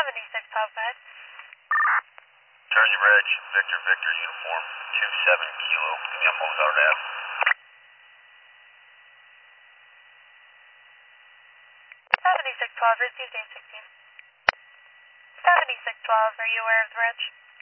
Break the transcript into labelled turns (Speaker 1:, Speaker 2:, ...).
Speaker 1: 7612, go ahead.
Speaker 2: Jersey Reg, Victor, Victor, uniform 27 Kilo. Give me a Mozart Ave.
Speaker 1: 7612, received 816. 7612, are you aware of the reg?